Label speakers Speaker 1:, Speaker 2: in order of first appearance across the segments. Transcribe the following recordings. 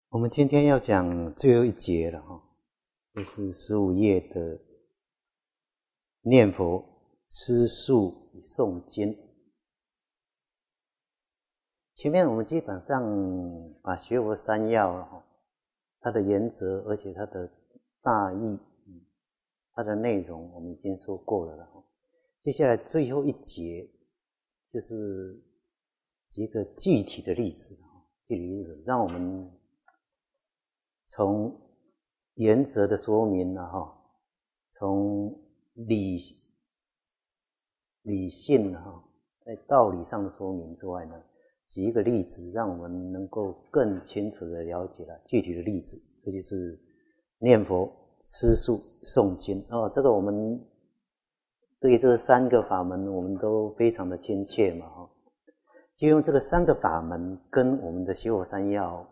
Speaker 1: 我们今天要讲最后一节了哈，就是15页的念佛、吃素、诵经。前面我们基本上把学佛三要它的原则，而且它的大意、它的内容我们已经说过了哈。接下来最后一节就是几个具体的例子，让我们从原则的说明从理性在道理上的说明之外呢，举一个例子，让我们能够更清楚的了解了具体的例子。这就是念佛、吃素、诵经这个我们对这三个法门我们都非常的亲切嘛就用这个三个法门跟我们的学佛三要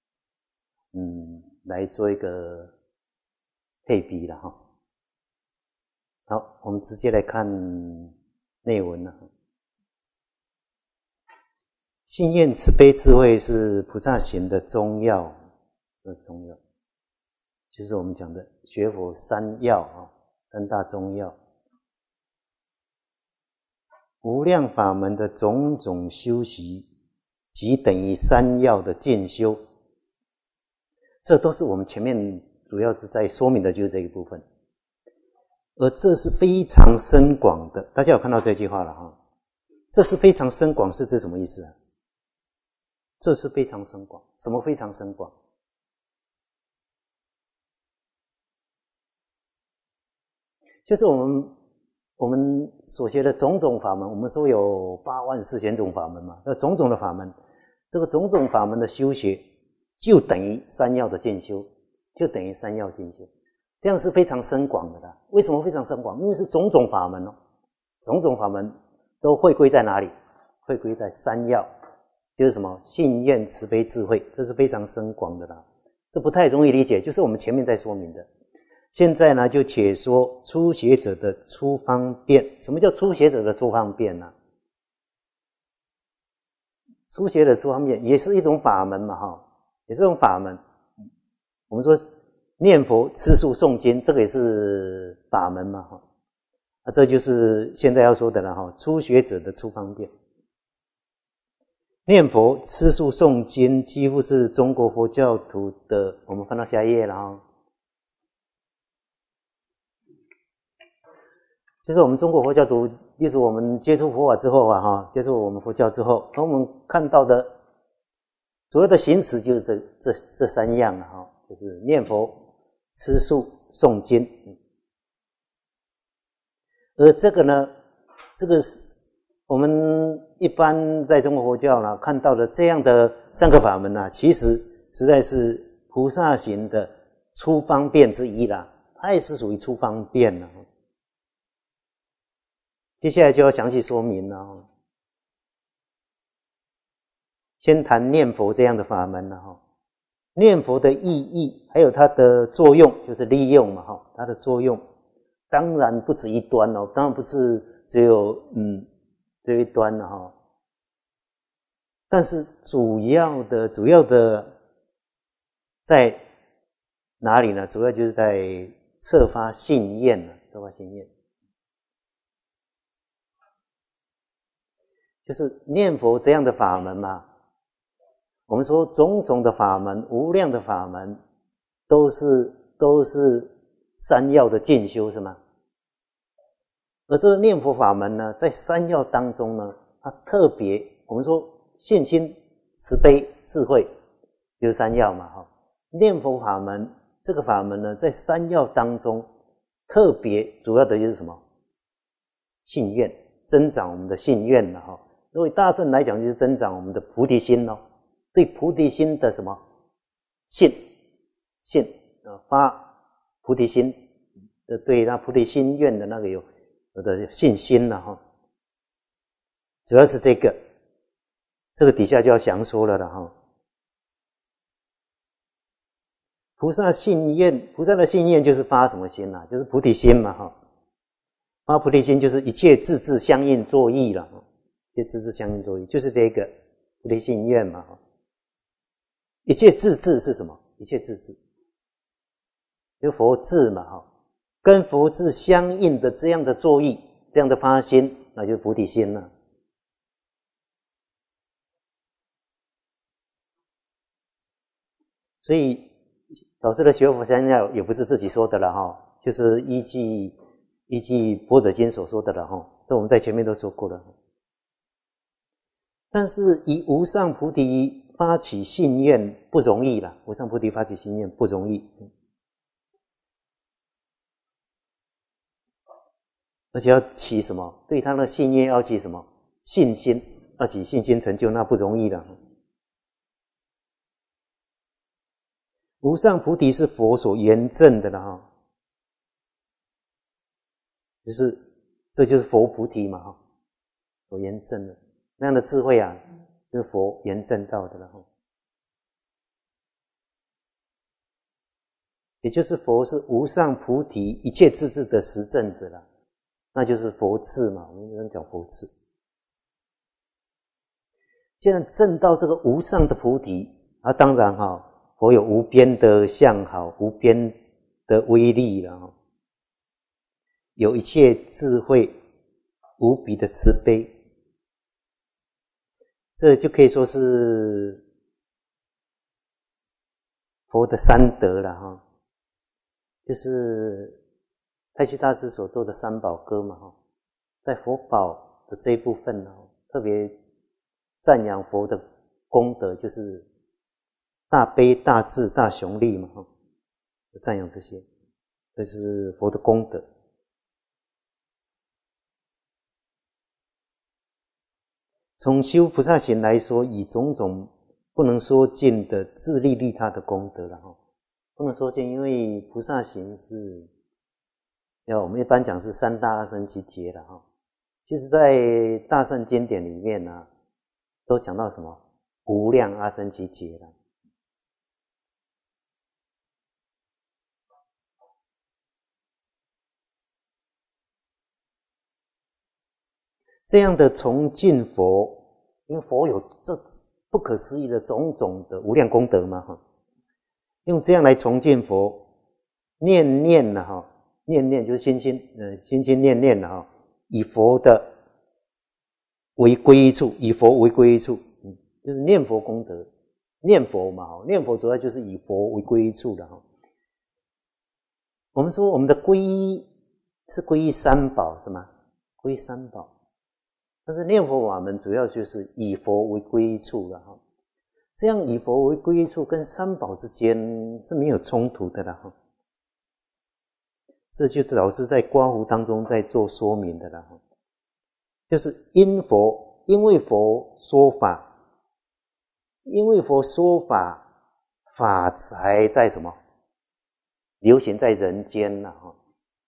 Speaker 1: 来做一个配比了好，我们直接来看内文了。信愿慈悲智慧是菩萨行的中要，就是我们讲的学佛三要三大中要。无量法门的种种修习，即等于三要的渐修。这都是我们前面主要是在说明的，就是这一部分。而这是非常深广的，大家有看到这句话了这是非常深广是指什么意思啊？这是非常深广，什么非常深广？就是我们所学的种种法门，我们说有84000种法门嘛，种种的法门，这个种种法门的修学就等于三要的渐修，这样是非常深广的啦。为什么非常深广？因为是种种法门种种法门都会归在哪里？会归在三要，就是什么？信愿慈悲智慧，这是非常深广的啦。这不太容易理解，就是我们前面在说明的。现在呢，就且说初学者的初方便。什么叫初学者的初方便呢？初学的初方便也是一种法门嘛也是一种法门。我们说念佛、吃素、诵经，这个也是法门嘛这就是现在要说的了初学者的初方便。念佛、吃素、诵经几乎是中国佛教徒的，我们翻到下一页了就是我们中国佛教徒，例如我们接触佛法之后接触我们佛教之后，我们看到的主要的行持就是这三样就是念佛、吃素、诵经。而这个呢，这个是我们一般在中国佛教呢看到的这样的三个法门其实实在是菩萨行的初方便之一啦，它也是属于初方便了。接下来就要详细说明了先谈念佛这样的法门了念佛的意义还有它的作用，就是利用嘛它的作用当然不止一端当然不是只有这一端了但是主要的在哪里呢？主要就是在策发信愿就是念佛这样的法门嘛。我们说种种的法门，无量的法门，都是三要的渐修，是吗？而这个念佛法门呢，在三要当中呢，它特别，我们说信心、慈悲、智慧，就是三要嘛念佛法门这个法门呢，在三要当中特别主要的就是什么？信愿，增长我们的信愿了因为大乘来讲就是增长我们的菩提心对菩提心的什么信发菩提心对那菩提心愿的那个有的信心了主要是这个底下就要详说了菩萨的信愿就是发什么心就是菩提心嘛发菩提心就是一切自治相应作意了一切自治相应作意就是这个菩提信愿嘛一切自治是什么？一切自治，就佛智嘛，跟佛智相应的这样的作意，这样的发心，那就是菩提心了。所以老师的学佛三要也不是自己说的了就是依据般若经所说的了这我们在前面都说过了。但是以无上菩提发起信愿不容易了，无上菩提发起信愿不容易，而且要起什么？对他的信愿要起什么？信心，要起信心成就，那不容易了。无上菩提是佛所言证的了这就是佛菩提嘛所言证的那样的智慧啊，就是佛言证到的了也就是佛是无上菩提一切智智的实证者了，那就是佛智嘛，我们讲佛智。既然证到这个无上的菩提当然佛有无边的相好，无边的威力了有一切智慧，无比的慈悲，这就可以说是佛的三德了就是太虚大师所做的三宝歌嘛在佛宝的这一部分特别赞扬佛的功德，就是大悲大智大雄力嘛赞扬这些，这是佛的功德。从修菩萨行来说，以种种不能说尽的自利利他的功德了不能说尽，因为菩萨行是我们一般讲是三大阿僧祇劫了其实在大乘经典里面都讲到什么无量阿僧祇劫了。这样的崇敬佛，因为佛有这不可思议的种种的无量功德嘛用这样来崇敬佛，念念了念念就是心心念念了以佛的为归依处，以佛为归依处就是念佛功德，念佛嘛念佛主要就是以佛为归依处的我们说我们的皈依是皈依三宝是吗？皈依三宝，但是念佛法门主要就是以佛为归依处了这样以佛为归依处跟三宝之间是没有冲突的了这就是老师在刮胡当中在做说明的了就是因为佛说法，因为佛说法，法才在什么流行在人间了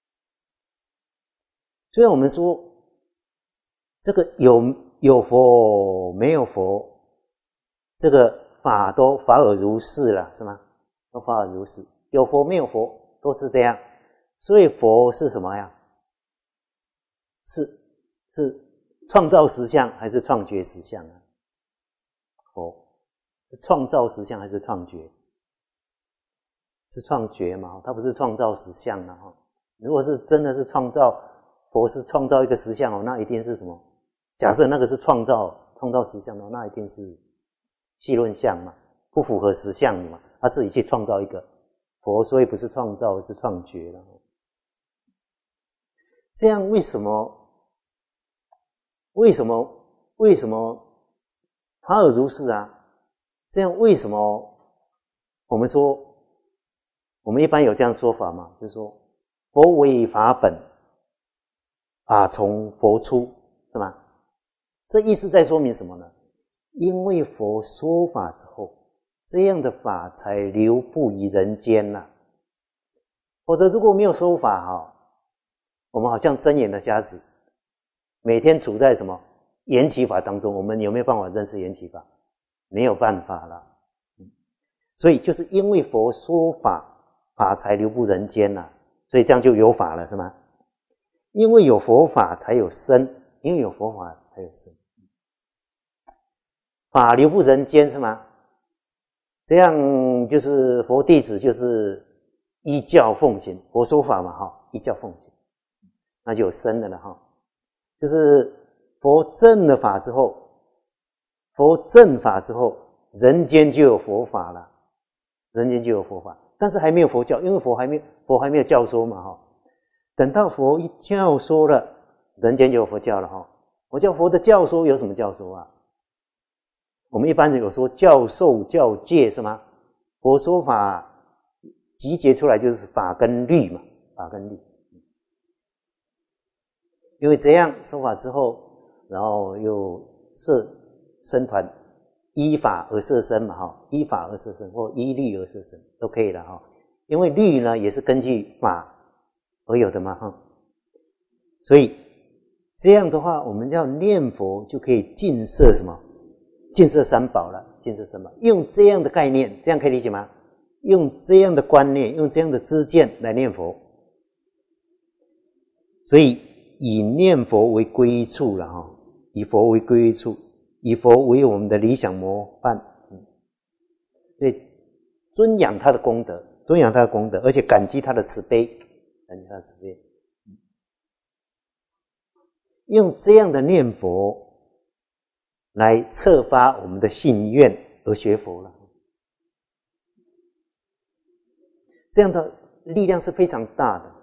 Speaker 1: 虽然我们说这个有佛没有佛，这个法都法尔如是了是吗？都法尔如是，有佛没有佛都是这样。所以佛是什么呀？是创造实相还是创觉实相啊？佛是创造实相还是创觉？是创觉嘛，它不是创造实相如果是真的是创造，佛是创造一个实相那一定是什么？假设那个是创造实相那一定是戏论相嘛，不符合实相嘛，他自己去创造一个佛，所以不是创造，是创觉了。这样为什么法尔如是这样为什么我们说，我们一般有这样说法嘛，就是说佛为法本，法从佛出，是吗？这意思在说明什么呢？因为佛说法之后，这样的法才流布于人间否则如果没有说法我们好像睁眼的瞎子，每天处在什么缘起法当中，我们有没有办法认识缘起法？没有办法了。所以就是因为佛说法，法才流布人间所以这样就有法了，是吗？因为有佛法才有生，因为有佛法才有生。法流布人间是吗？ 这样就是佛弟子就是依教奉行，佛说法嘛哈，依教奉行，那就有生的了哈。就是佛正了法之后，佛正法之后，人间就有佛法了，人间就有佛法，但是还没有佛教，因为佛还没有教说嘛哈。等到佛一教说了，人间就有佛教了哈。佛的教说有什么教说啊？我们一般人有说教授教戒是吗？佛说法集结出来就是法跟律嘛，法跟律。因为这样说法之后，然后又设僧团，依法而设僧嘛哈，依法而设僧或依律而设僧都可以了哈。因为律呢也是根据法而有的嘛哈，所以这样的话，我们要念佛就可以尽摄什么？尽摄三宝了，尽摄三宝。用这样的概念，这样可以理解吗？用这样的观念，用这样的知见来念佛，所以以念佛为归依处了哈，以佛为归依处，以佛为我们的理想模范，所以尊仰他的功德，尊仰他的功德，而且感激他的慈悲，感激他的慈悲。用这样的念佛来策发我们的信愿而学佛了，这样的力量是非常大的。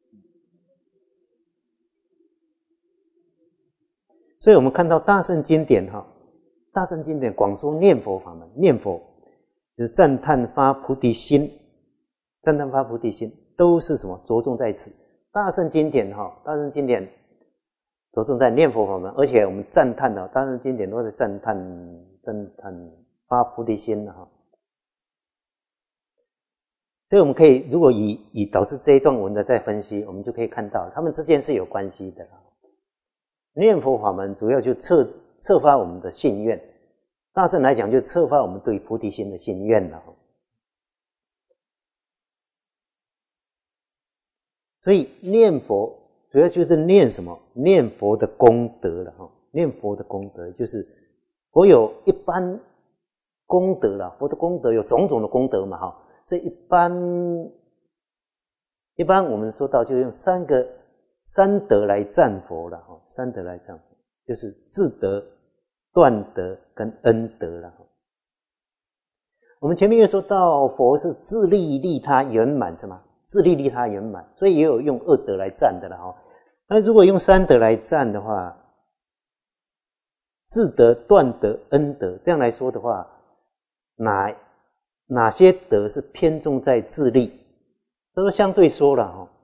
Speaker 1: 所以我们看到大乘经典哈，大乘经典广说念佛法门，念佛就是赞叹发菩提心，赞叹发菩提心都是什么？着重在此。大乘经典哈，大乘经典着重在念佛法门，而且我们赞叹的大乘经典都是赞叹发菩提心的哈。所以我们可以如果以导师这一段文的再分析，我们就可以看到他们之间是有关系的。念佛法门主要就策发我们的信愿，大乘来讲就策发我们对菩提心的信愿了。所以念佛主要就是念什么？念佛的功德了哈。念佛的功德就是佛有一般功德了，佛的功德有种种的功德嘛哈。所以一般我们说到就用三德来赞佛了哈，三德来赞佛就是自德、断德跟恩德了。我们前面又说到佛是自利利他圆满是吗？自利利他圆满，所以也有用二德来赞的了哈。那如果用三德来赞的话，自德、断德、恩德这样来说的话，哪些德是偏重在自利？都相对说了哈。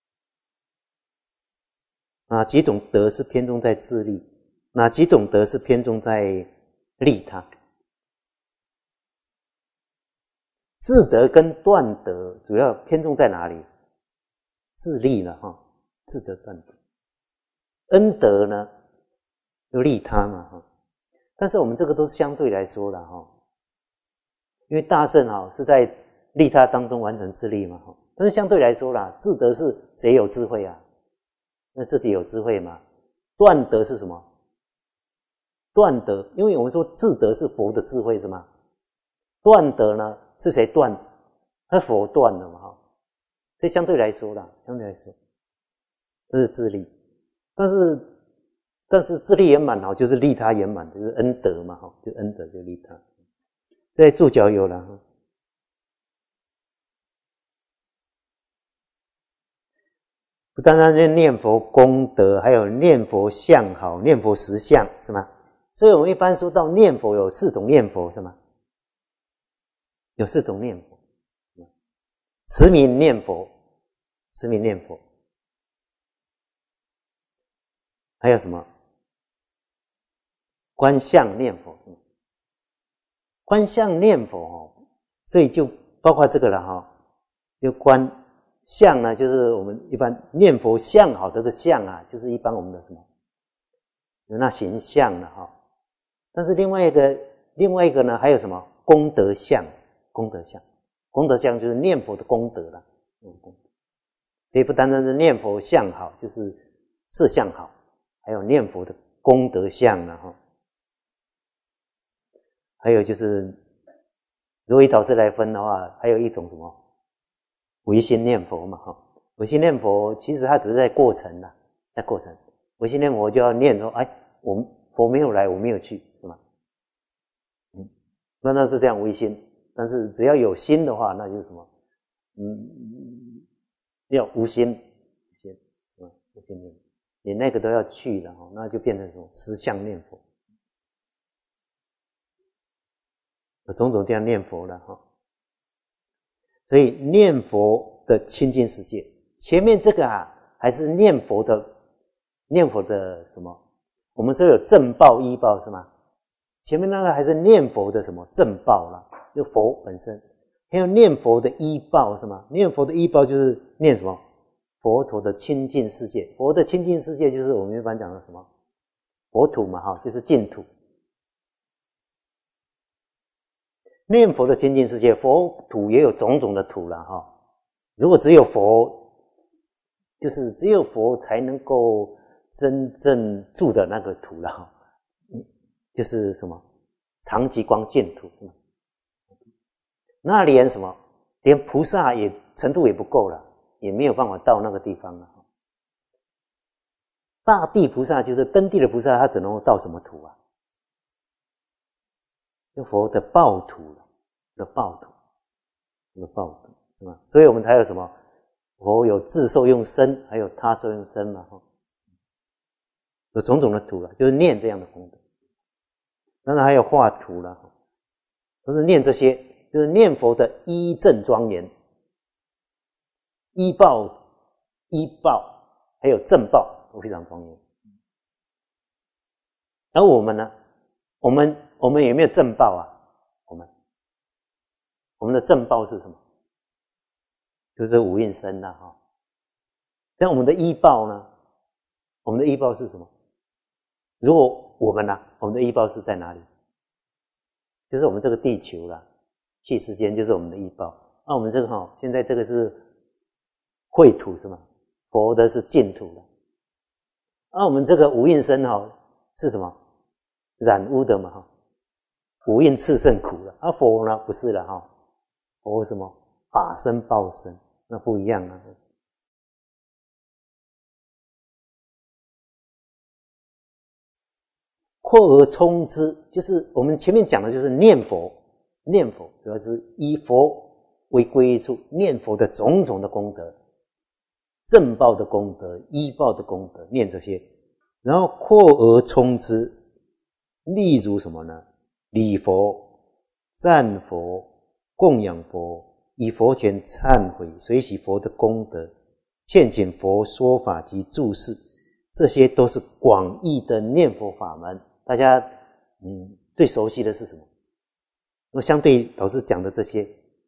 Speaker 1: 哪几种德是偏重在自利？哪几种德是偏重在利他？自德跟断德主要偏重在哪里？自利了哈，自德断德。恩德呢，就利他嘛哈。但是我们这个都是相对来说了哈，因为大乘哈是在利他当中完成自利嘛哈。但是相对来说啦，自德是谁有智慧啊？那自己有智慧嘛？断德是什么？断德，因为我们说自德是佛的智慧是吗？断德呢是谁断？他佛断了嘛哈。所以相对来说啦，相对来说，这是自利。但是自利圆满好，就是利他圆满，就是恩德嘛哈，就恩德就利他。在注脚有了哈。不单单是念佛功德，还有念佛相好，念佛实相是吗？所以我们一般说到念佛有4种念佛是吗？有4种念佛，持名念佛，持名念佛，还有什么？观相念佛，观相念佛哦，所以就包括这个了哈，就观。相呢，就是我们一般念佛相好的相啊，就是一般我们的什么有那形象了哈。但是另外一个呢，还有什么功德相？功德相，功德相就是念佛的功德了。所以不单单是念佛相好，就是色相好，还有念佛的功德相了哈。还有就是如果以导师来分的话，还有一种什么唯心念佛嘛，唯心念佛其实它只是在过程啦，在过程。唯心念佛就要念说，哎，佛没有来，我没有去，是吗？那是这样唯心，但是只要有心的话，那就是什么？要无心，无心念，你那个都要去了，那就变成什么？实相念佛，有种种这样念佛了哈。所以念佛的清净世界，前面这个还是念佛的什么？我们说有正报依报是吗？前面那个还是念佛的什么正报啦，就佛本身。还有念佛的依报是吗？念佛的依报就是念什么？佛陀的清净世界。佛的清净世界就是我们一般讲的什么？佛土嘛，就是净土。念佛的清净世界，佛土也有种种的土啦哈。如果只有佛，就是只有佛才能够真正住的那个土了哈，就是什么常寂光净土。那连什么，连菩萨也程度也不够了，也没有办法到那个地方了。大地菩萨就是登地的菩萨，他只能够到什么土啊？就佛的报土了，的报土，的报土是吧？所以我们才有什么？佛有自受用身，还有他受用身嘛，有种种的土了，就是念这样的功德。当然还有画图了，都是念这些，就是念佛的依正庄严，依报，还有正报都非常庄严。而我们呢？我们有没有正报啊？我们的正报是什么？就是五蕴身啦哈。但我们的依报呢？我们的依报是什么？如果我们我们的依报是在哪里？就是我们这个地球啦，气世间就是我们的依报。那我们这个现在这个是秽土是吗？佛的是净土了。那我们这个五蕴身是什么？染污的嘛五蕴炽盛苦了。佛呢不是了佛什么？法身报身，那不一样啊。扩而充之，就是我们前面讲的就是念佛，主要是以佛为归依处，念佛的种种的功德，正报的功德，依报的功德，念这些，然后扩而充之，例如什么呢？礼佛、赞佛、供养佛，以佛前忏悔，随喜佛的功德，劝请佛说法及注释，这些都是广义的念佛法门。大家最熟悉的是什么？那相对老师讲的这些，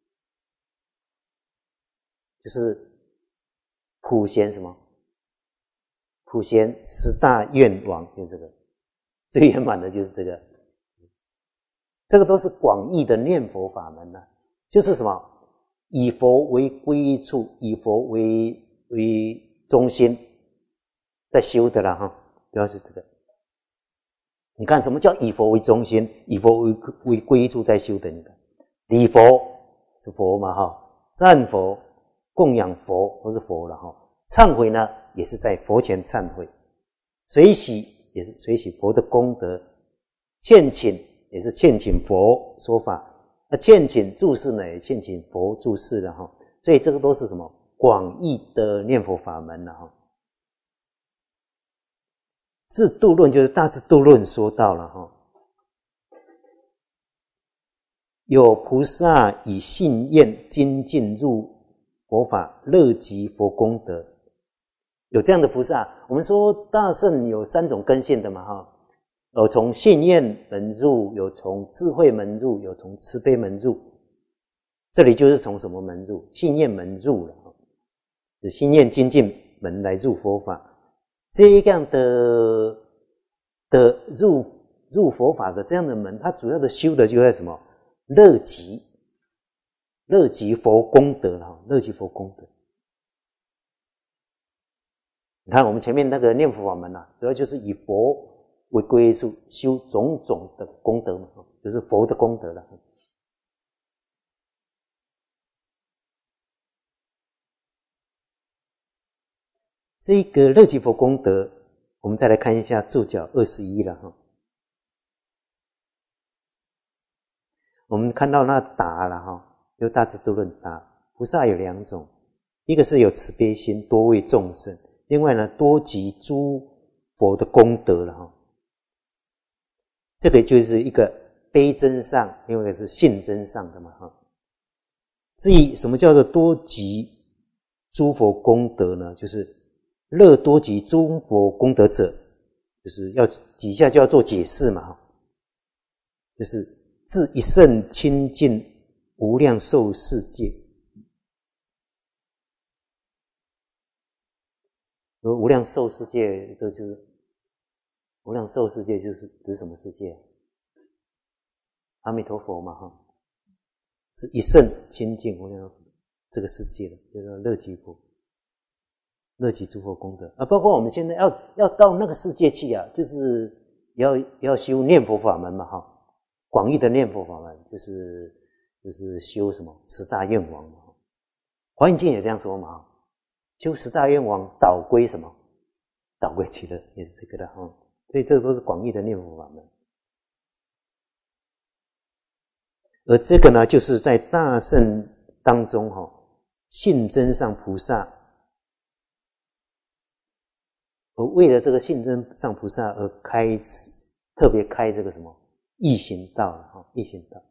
Speaker 1: 就是普贤什么？普贤十大愿王，就这个最圆满的就是这个。这个都是广义的念佛法门就是什么？以佛为归依处，以佛为中心在修的啦主要是这个。你看什么叫以佛为中心，以佛为归依处在修的？你看礼佛是佛嘛赞佛、供养佛都是佛了忏悔呢也是在佛前忏悔，随喜也是随喜佛的功德，劝请也是劝请佛说法，劝请注释呢也劝请佛注释了所以这个都是什么？广义的念佛法门了智度论就是大智度论说到了有菩萨以信愿精进入佛法，乐极佛功德。有这样的菩萨，我们说大圣有三种根性的嘛有从信愿门入，有从智慧门入，有从慈悲门入。这里就是从什么门入？信愿门入了就信愿精进门来入佛法。这样的入佛法的这样的门，它主要的修的就在什么？乐极佛功德乐极佛功德。你看我们前面那个念佛法门主要就是以佛为归依处，修种种的功德嘛就是佛的功德了。 这个乐极佛功德，我们再来看一下注脚21了哈。我们看到那答了哈，就大智度论答，菩萨有2种，一个是有慈悲心，多为众生；另外呢，多集诸佛的功德了哈。这个就是一个悲真上，另外一个是信真上的嘛哈。至于什么叫做多集诸佛功德呢？就是乐多集诸佛功德者，就是要底下就要做解释嘛哈，就是自一圣清净无量寿世界。无量寿世界就是无量寿世界就是指什么世界？阿弥陀佛嘛哈，是一圣清净无量这个世界的，叫做乐极佛，乐极诸佛功德啊。包括我们现在要到那个世界去啊，就是要修念佛法门嘛哈。广义的念佛法门就是修什么10大愿王嘛，华严经也这样说嘛，修10大愿王导归什么？导归极乐，也是这个的哈。所以这都是广义的念佛法门。而这个呢，就是在大乘当中哈，信真上菩萨，而为了这个信真上菩萨而特别开这个什么？易行道了哈，易行道。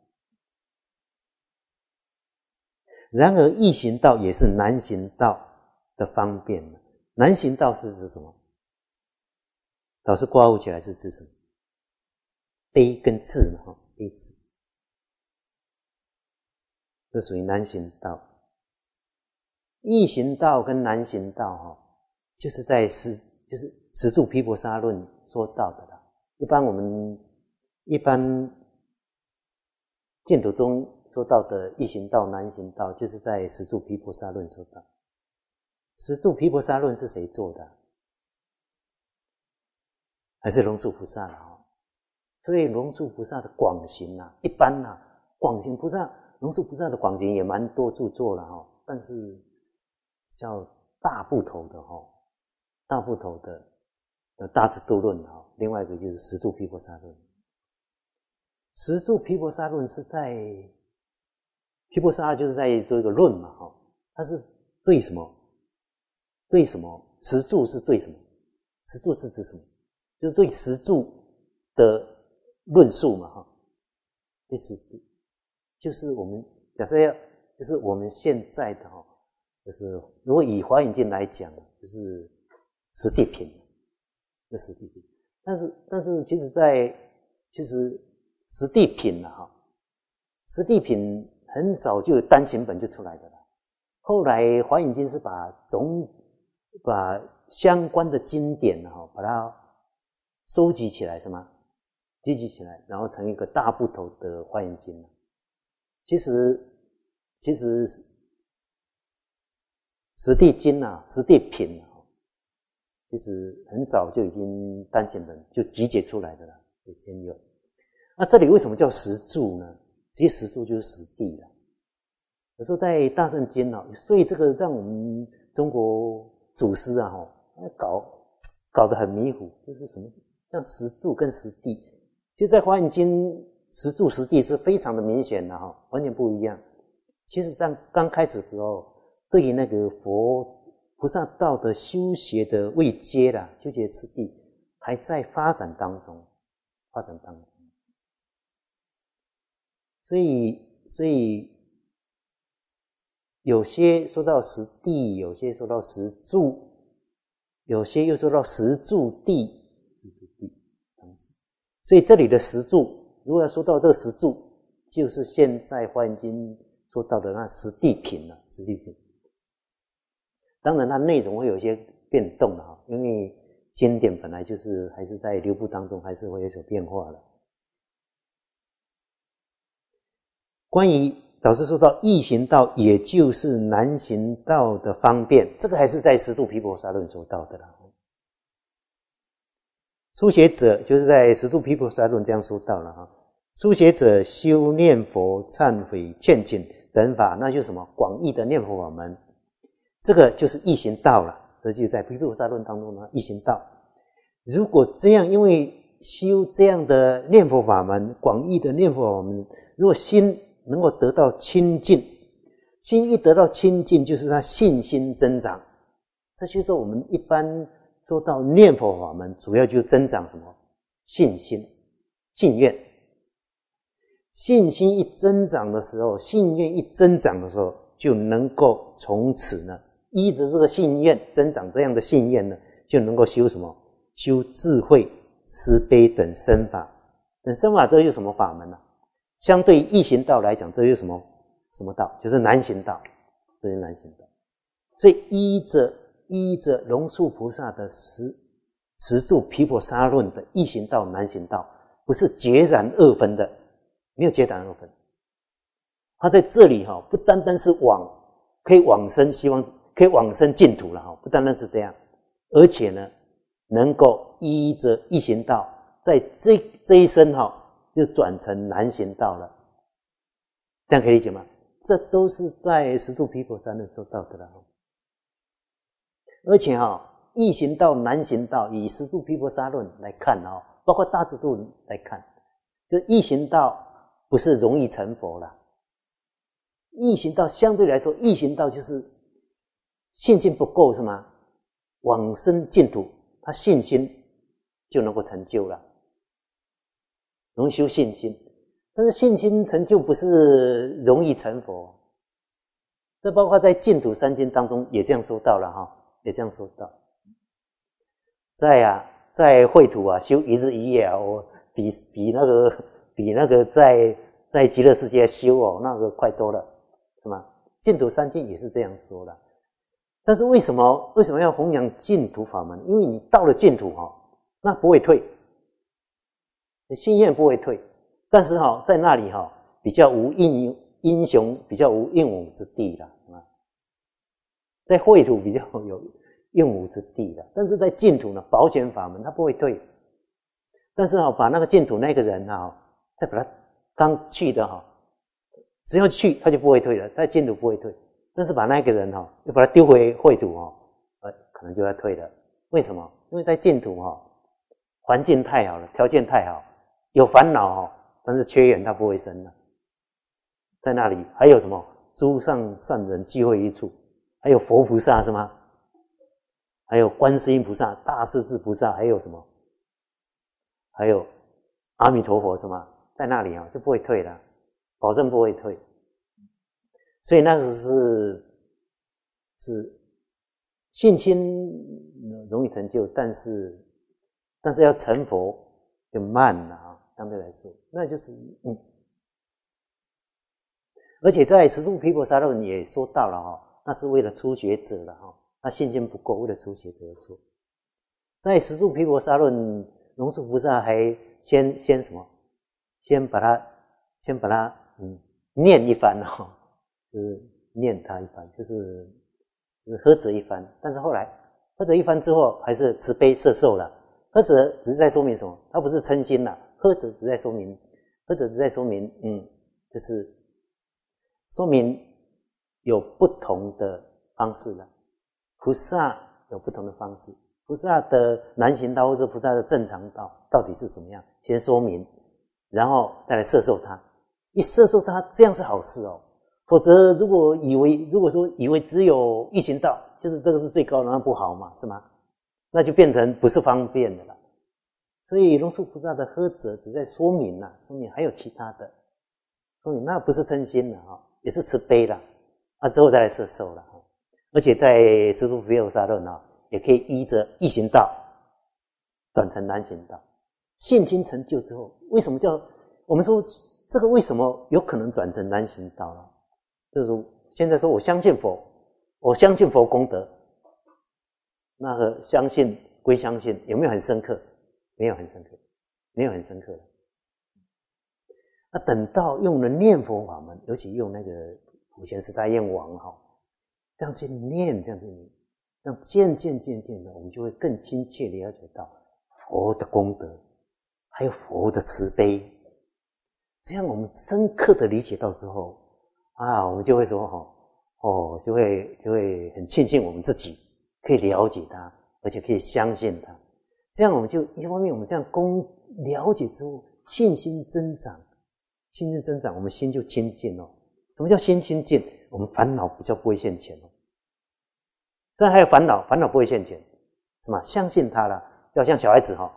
Speaker 1: 然而易行道也是难行道的方便。难行道是指什么？老师刮胡起来是指什么？悲跟智嘛哈，悲智，这属于难行道。易行道跟难行道哈，就是在就是十住毗婆沙论说到的啦。一般净土中说到的易行道、难行道，就是在十住毗婆沙论说到。十住毗婆沙论是谁做的？还是龙树菩萨了哈。所以龙树菩萨的广行啊，一般啊，广行菩萨，龙树菩萨的广行也蛮多著作了哈，但是叫大部头的哈，大部头的大智度论哈，另外一个就是十住毗婆沙论。十住毗婆沙论是在毗婆沙就是在做一个论嘛哈，它是对什么？对什么？十住是对什么？十住是指什么？就是对十住的论述嘛哈。对十住，就是我们假设就是我们现在的哈，就是如果以华严经来讲，就是十地品，这十地品。但是其实十地品了哈，十地品很早就有单行本就出来的了。后来华严经是把相关的经典哈，把它收集起来，什么？集集起来，然后成一个大部头的华严经。其实十地经啊，十地品啊，其实很早就已经单行本就集结出来的了，以前有。那这里为什么叫十住呢？其实十住就是十地了。有时候在大乘经啊，所以这个让我们中国祖师啊搞得很迷糊，就是什么像十住跟十地，其实在华严经十住十地是非常的明显的哈，完全不一样。其实在刚开始的时候，对于那个佛菩萨道的修学的位阶啦，修学次第还在发展当中。所以有些说到十地，有些说到十住，有些又说到十住地，所以这里的十住，如果要说到这个十住，就是现在华严经说到的那十地品了，十地品。当然它内容会有一些变动了，因为经典本来就是还是在流布当中，还是会有所变化的。关于老师说到易行道，也就是难行道的方便，这个还是在十住毗婆沙论说到的啦。初学者就是在十住毗婆沙论这样说到了哈。初学者修念佛、忏悔、劝请等法，那就是什么广义的念佛法门，这个就是易行道了。 这就在毗婆沙论当中呢，一行道。如果这样，因为修这样的念佛法门，广义的念佛法门，如果心能够得到清净，心一得到清净，就是他信心增长。这就是说我们一般说到念佛法门，主要就增长什么？信心、信愿。信心一增长的时候，信愿一增长的时候，就能够从此呢，依着这个信愿增长，这样的信愿呢，就能够修什么？修智慧、慈悲等身法。等身法，这就是什么法门呢？相对易行道来讲，这就是什么道？就是难行道，这就是难行道。所以依着龙树菩萨的十住毗婆沙论的易行道、难行道，不是截然二分的，没有截然二分。他在这里不单单是可以往生，希望可以往生净土了不单单是这样，而且呢，能够依着易行道，在这一生就转成难行道了。这样可以理解吗？这都是在十住毗婆沙论说到的了。而且易行道、难行道，以十住毗婆沙论来看包括大智度来看，就易行道不是容易成佛了。易行道相对来说，易行道就是信心不够是吗？往生净土，他信心就能够成就了，能修信心。但是信心成就不是容易成佛，这包括在净土三经当中也这样说到了也这样说到。在秽土修一日一夜我比那个在极乐世界修那个快多了，是吗？净土三经也是这样说的。但是为什么要弘扬净土法门？因为你到了净土那不会退，心愿不会退，但是在那里比较无英雄，比较无用武之地了，在秽土比较有用武之地了，但是在净土呢，保险法门它不会退。但是把那个净土那个人再把他刚去的只要去他就不会退了，在净土不会退。但是把那个人又把他丢回秽土可能就要退了。为什么？因为在净土环境太好了，条件太好，有烦恼但是缺缘他不会生了。在那里还有什么？诸上善人聚会一处，还有佛菩萨是吗？还有观世音菩萨、大势至菩萨，还有什么？还有阿弥陀佛是吗？在那里就不会退了，保证不会退。所以那个是信心容易成就，但是要成佛就慢了相对来说，那就是而且在十住毗婆沙论也说到了那是为了初学者了他信心不够，为了初学者而说。在十住毗婆沙论，龙树菩萨还先什么？先把它念一番就是念他一番，就是呵责一番。但是后来呵责一番之后，还是慈悲摄受了。呵责只是在说明什么？他不是嗔心了，呵责只是在说明，就是说明有不同的方式了。菩萨有不同的方式，菩萨的难行道或者菩萨的正常道到底是什么样？先说明，然后再来摄受它。一摄受它，这样是好事否则如果说以为只有一行道，就是这个是最高的，那不好嘛，是吗？那就变成不是方便的了。所以龙树菩萨的呵责只在说明说明还有其他的，说明那不是嗔心了也是慈悲了之后再来摄受了而且在十住毗婆沙论也可以依着易行道转成难行道。信心成就之后，为什么叫我们说这个为什么有可能转成难行道呢？就是现在说我相信佛，我相信佛功德，那个相信归相信，有没有很深刻？没有很深刻，没有很深刻等到用了念佛法门，尤其用那个普贤十大愿王这样去念，这样渐渐的，我们就会更亲切地了解到佛的功德，还有佛的慈悲。这样我们深刻的理解到之后我们就会说就会很庆幸我们自己可以了解它，而且可以相信它。这样我们就一方面我们这样了解之后，信心增长，信心增长，我们心就清净哦。什么叫心清净？我们烦恼比较不会现前哦。虽然还有烦恼，烦恼不会现前，什么？相信他了，就好像小孩子哈、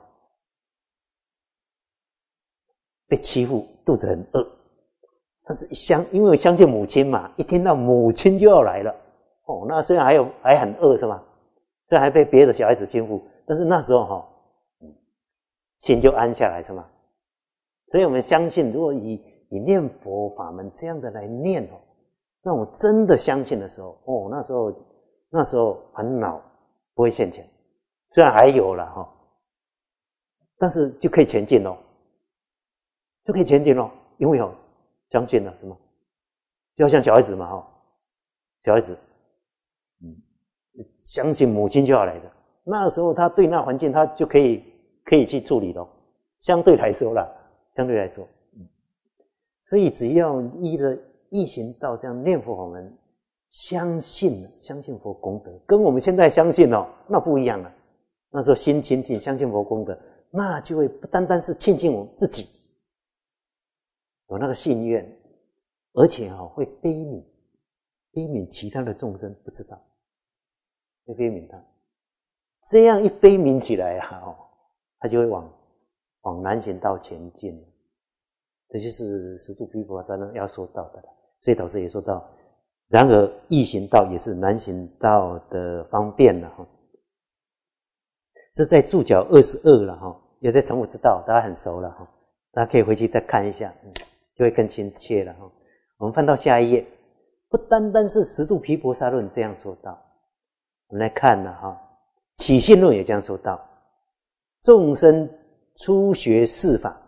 Speaker 1: 被欺负，肚子很饿，但是因为相信母亲嘛，一听到母亲就要来了哦，那虽然还很饿是吗？虽然还被别的小孩子欺负，但是那时候心就安下来是吗？所以我们相信，如果以念佛法门这样的来念哦，那我真的相信的时候哦，那时候烦恼不会现前，虽然还有了但是就可以前进咯，就可以前进咯，因为相信了什么？就要像小孩子嘛小孩子相信母亲就要来的，那时候他对那环境他就可以去处理咯，相对来说，所以只要依着易行道这样念佛法门，相信佛功德，跟我们现在相信那不一样了。那时候心清净，相信佛功德，那就会不单单是庆幸我们自己有那个信愿，而且会悲悯其他的众生不知道，会悲悯他。这样一悲悯起来他就会往难行道前进。这就是十住毗婆沙论要说到的了。所以导师也说到，然而易行道也是难行道的方便了这在注脚22了也在成佛之道，大家很熟了大家可以回去再看一下，就会更亲切了我们翻到下一页，不单单是十住毗婆沙论这样说到，我们来看了起信论也这样说到，众生初学四法，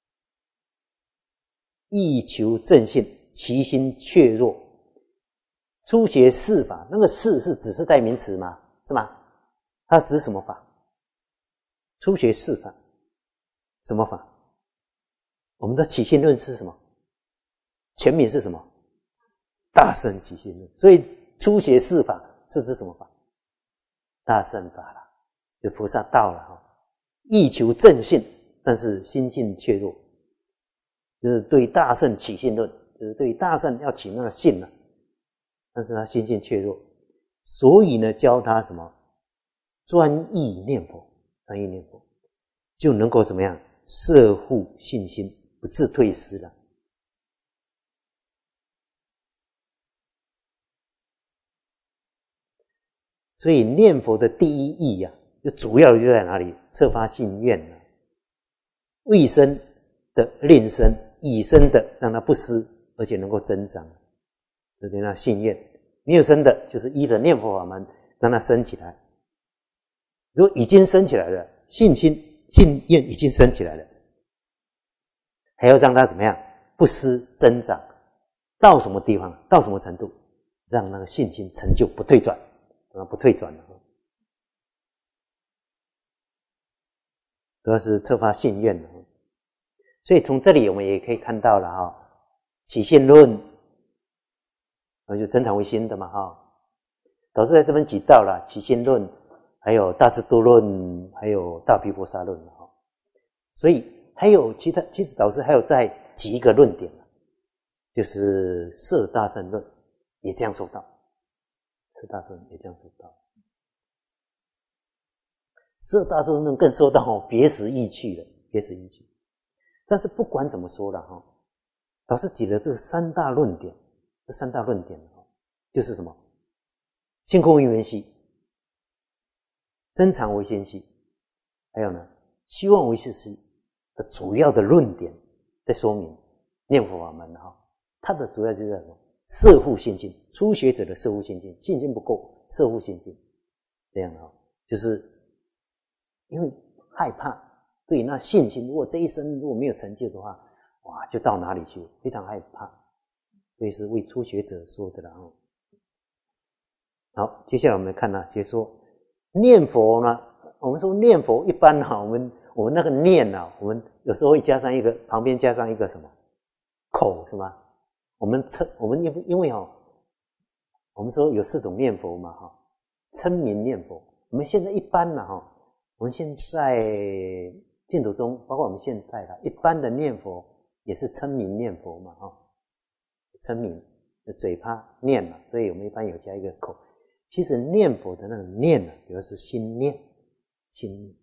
Speaker 1: 欲求正信，其心怯弱。初学四法，那个四是指示代名词吗？是吗？它指什么法？初学四法，什么法？我们的起信论是什么？全名是什么？大乘起信论。所以初学四法是指什么法？大乘法了，就菩萨道了欲求正信，但是心性怯弱，就是对大乘起信论，就是对大乘要起那个信了，但是他心性怯弱，所以呢，教他什么？专意念佛，就能够怎么样？摄护信心，不致退失了。所以念佛的第一义就主要就在哪里？策发信愿未生的令生，已生的让它不失，而且能够增长，就对那信愿。没有生的，就是依着念佛法门让它升起来。如果已经升起来了，信愿已经升起来了，还要让它怎么样？不失增长，到什么地方？到什么程度？让那个信心成就不退转，不退转了。主要是策发信愿的。所以从这里我们也可以看到了起信论就增长为新的嘛导师在这边举到了起信论，还有大智度论，还有大毗婆沙论所以还有其实导师还有再举一个论点，就是摄大乘论也这样说到，摄大乘也这样说到，摄大乘论更说到别实义趣了，别实义趣。但是不管怎么说了导师举了这三大论点，就是什么？性空因缘系，增长为先系，还有呢虚妄为事系的主要的论点，在说明念佛法门它的主要就是什么？摄护信心，初学者的摄护信心，信心不够，摄护信心，这样就是因为害怕对那信心，如果这一生如果没有成就的话，哇，就到哪里去？非常害怕，所以是为初学者说的了好，接下来我们来看解说念佛呢。我们说念佛一般我们那个念我们有时候会加上一个旁边加上一个什么口是吗？我们因为我们说有4种念佛嘛称名念佛。我们现在一般呢，我们现在净土中，包括我们现在一般的念佛也是称名念佛嘛，称名嘴巴念嘛，所以我们一般有加一个口。其实念佛的那个念呢，比如是心念，心念。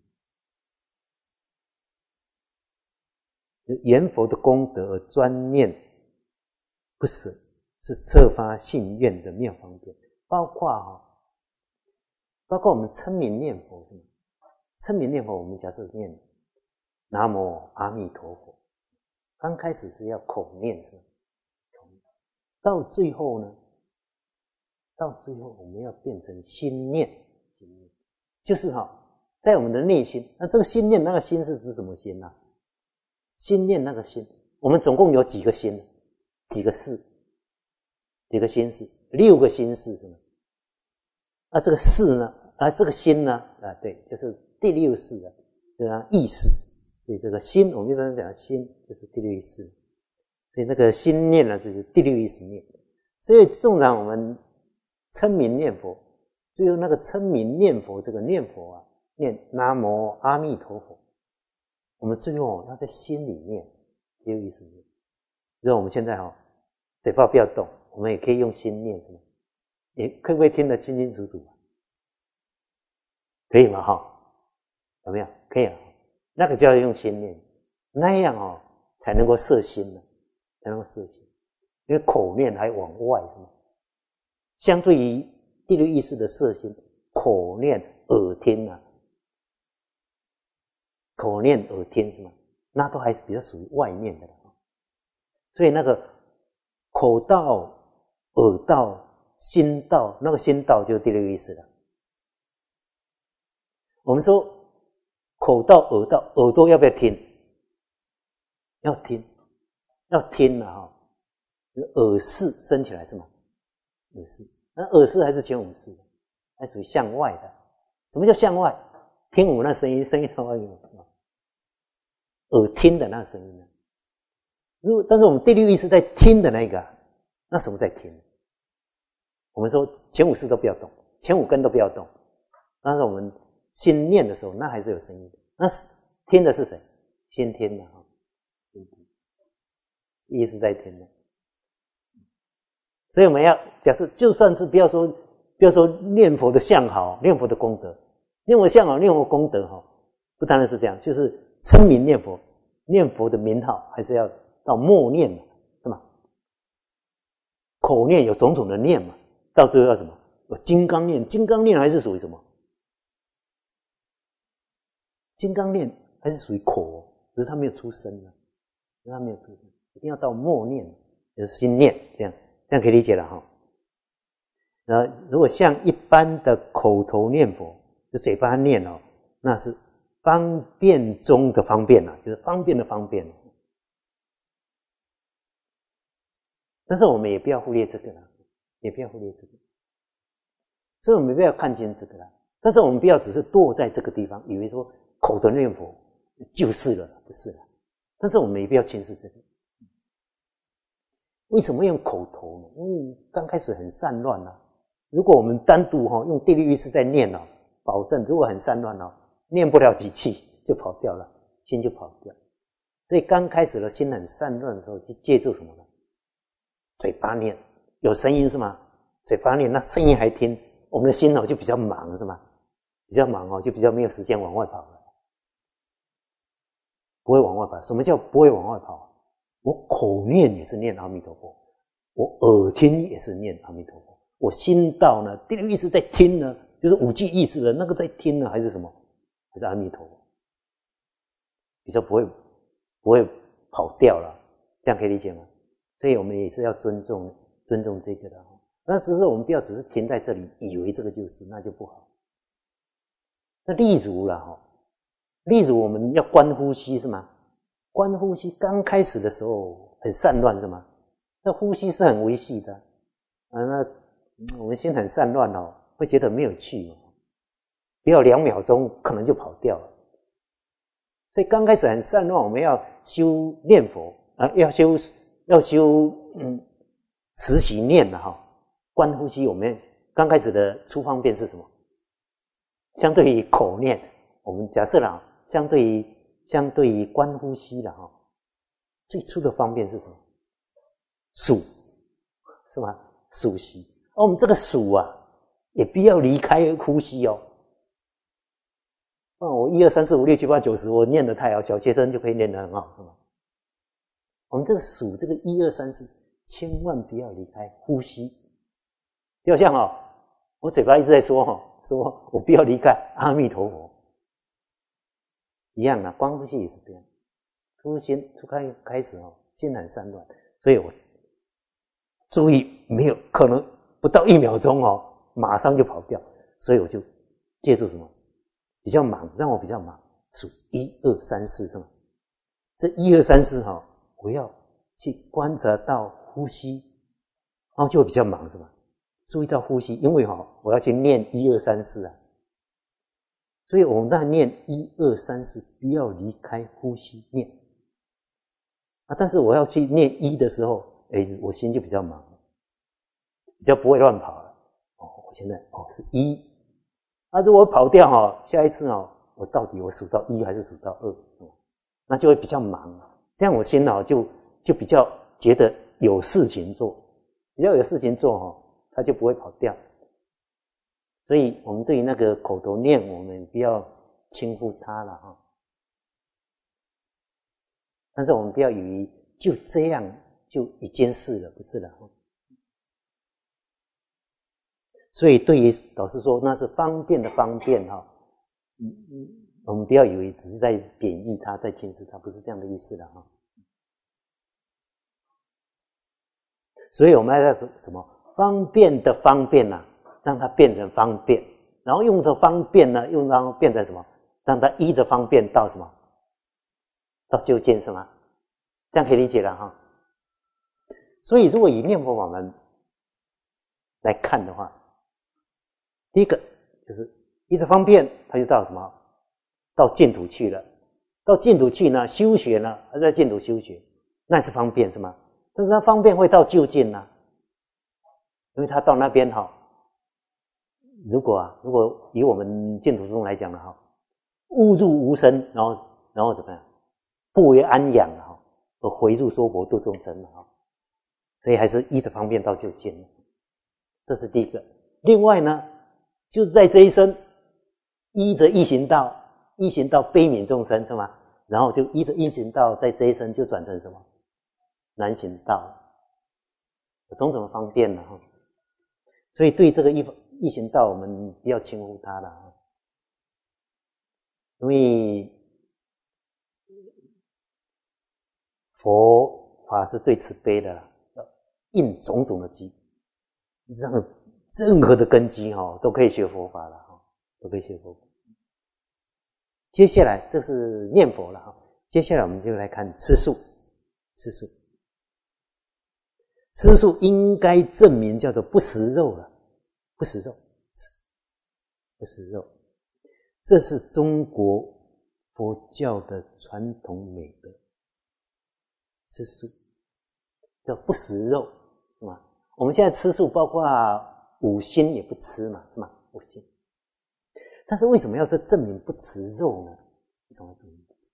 Speaker 1: 言佛的功德而专念不舍，是策发信愿的妙方便。包括我们称名念佛是吗？称名念佛，我们假设念南无阿弥陀佛，刚开始是要口念是吗？到最后呢？到最后我们要变成心念，就是在我们的内心。那这个心念，那个心是指什么心啊？心念那个心，我们总共有几个心？几个事？几个心事？6个心事是吗？这个事呢？这个心呢？对，就是第6识啊，就是意识。所以这个心，我们一般讲心就是第6意识。所以那个心念呢，就是第6意识念。所以通常我们称名念佛，最后那个称名念佛，这个念佛啊，念南无阿弥陀佛。我们最后要在心里念，第6意识念。所以我们现在嘴巴不要动，我们也可以用心念，是吗？你可不可以听得清清楚楚？可以吗？有没有？可以啊。那个叫用心念，那样才能够摄心呢，才能够摄心。因为口念还往外，是吗？相对于第6意识的摄心，口念耳听啊，口念耳听是吗？那都还是比较属于外面的了。所以那个口道、耳道、心道，那个心道就是第6意识了。我们说口道、耳道，耳朵要不要听？要听，要听了耳识升起来是吗？耳识，那耳识还是前5识，还属于向外的。什么叫向外？听我们那声音，声音到外面，耳听的那声音呢？但是我们第6意识在听的那个，那什么在听？我们说前5识都不要动，前5根都不要动。但是我们心念的时候，那还是有声音的。那听的是谁？先听的意识在听的。所以我们要假设，就算是不要说念佛的相好，念佛的功德，念佛相好，念佛功德不单单是这样，就是称名念佛，念佛的名号还是要到默念是吗？口念有种种的念嘛，到最后要什么？有金刚念，金刚念还是属于什么？金刚念还是属于口，只是它没有出声啊，它没有出声，一定要到默念，就是心念，这样可以理解了如果像一般的口头念佛，就嘴巴念那是方便中的方便就是方便的方便。但是我们也不要忽略这个啦，也不要忽略这个。所以我们不要看清这个啦。但是我们不要只是堕在这个地方，以为说口头念佛就是了，不是了。但是我们也不要轻视这个。为什么用口头呢？因为刚开始很散乱啊。如果我们单独用第6意识在念保证如果很散乱念不了几句就跑掉了，心就跑掉。所以刚开始的心很散乱的时候，就借助什么呢？嘴巴念，有声音是吗？嘴巴念，那声音还听，我们的心就比较忙是吗？比较忙就比较没有时间往外跑了，不会往外跑。什么叫不会往外跑？我口念也是念阿弥陀佛，我耳听也是念阿弥陀佛，我心道呢，第6意识在听呢，就是5具意识的那个在听呢，还是什么？还是阿弥陀佛，比较不会跑掉了，这样可以理解吗？所以我们也是要尊重这个的。那只是我们不要只是停在这里，以为这个就是，那就不好。那例如我们要观呼吸是吗？观呼吸刚开始的时候很散乱是吗？那呼吸是很微细的那我们心很散乱会觉得没有趣不要2秒钟可能就跑掉了。所以刚开始很散乱，我们要修念佛要修持习念观呼吸。我们刚开始的出方便是什么？ 相对于口念，我们假设啦，相对于观呼吸啦哈，最初的方便是什么？数，是吧？数息。而我们这个数啊，也不要离开呼吸哦。我1、2、3、4、5、6、7、8、9、10，我念得太好，小学生就可以念得很好，是吧？我们这个数这个1、2、3、4，千万不要离开呼吸。就好像我嘴巴一直在说说我不要离开阿弥陀佛，一样啊，观呼吸也是这样。初开始心很散乱，所以我注意没有可能不到1秒钟马上就跑掉，所以我就借助什么比较忙，让我比较忙，数1、2、3、4是吗？这1、2、3、4我要去观察到呼吸，然后就会比较忙是吧？注意到呼吸，因为我要去念1、2、3、4啊，所以我们在念1、2、3、4，不要离开呼吸念啊。但是我要去念1的时候，我心就比较忙了，比较不会乱跑了。我现在是1，如果我跑掉下一次我到底我数到1还是数到2，那就会比较忙，这样我心就比较觉得有事情做，比较有事情做它就不会跑掉。所以我们对于那个口头念，我们不要轻忽它了但是我们不要以为就这样就一件事了，不是的所以对于老师说那是方便的方便我们不要以为只是在贬义它，在轻视它，不是这样的意思的所以我们要什么方便的方便让它变成方便，然后用着方便呢，用让它变成什么？让它依着方便到什么？到究竟是吗？这样可以理解了所以如果以念佛法门来看的话，第一个就是依着方便，它就到什么？到净土去了。到净土去呢，修学呢，还在净土修学，那是方便是吗？但是它方便会到究竟呢？因为它到那边如果以我们净土中来讲的误入无生，然后怎么样？不为安养而回入娑婆度众生所以还是依着方便到究竟，这是第一个。另外呢，就是在这一生依着一行道悲悯众生是吗？然后就依着一行道，在这一生就转成什么？难行道，有种种的方便所以对这个一行道，我们不要轻忽它了因为佛法是最慈悲的应种种的机，让任何的根基都可以学佛法了都可以学佛法。接下来这是念佛了接下来我们就来看吃素。吃素应该证明叫做不食肉了，不食肉，这是中国佛教的传统美德。吃素叫不食肉是吗？我们现在吃素包括五辛也不吃嘛，是吗？五辛。但是为什么要是证明不吃肉呢？为什么要证明不吃？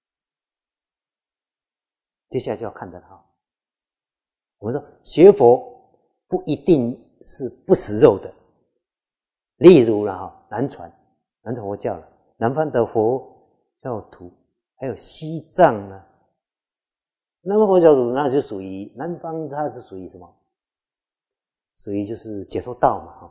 Speaker 1: 接下来就要看的了我们说学佛不一定是不食肉的，例如了南传佛教了，南方的佛教徒还有西藏呢，南方佛教徒那就属于南方，它是属于什么？属于就是解脱道嘛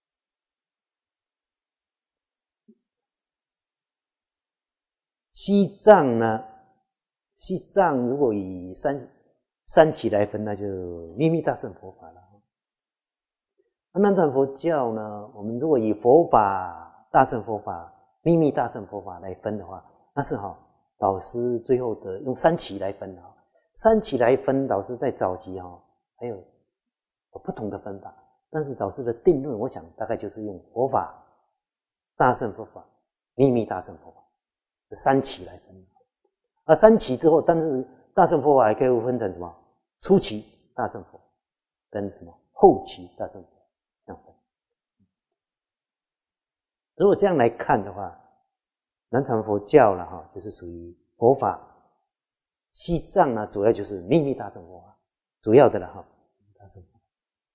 Speaker 1: 西藏呢，西藏如果以三期来分，那就秘密大乘佛法了南传佛教呢，我们如果以佛法、大乘佛法、秘密大乘佛法来分的话，那是老师最后的用3期来分3期来分，老师在早期还有不同的分法，但是老师的定论，我想大概就是用佛法、大乘佛法、秘密大乘佛法这3期来分。3期之后，但是大乘佛法还可以分成什么？初期大乘佛跟什么后期大乘佛这样分。 如果这样来看的话，南传佛教了哈，就是属于佛法。西藏呢，主要就是秘密大乘佛法，主要的了哈。大乘佛法。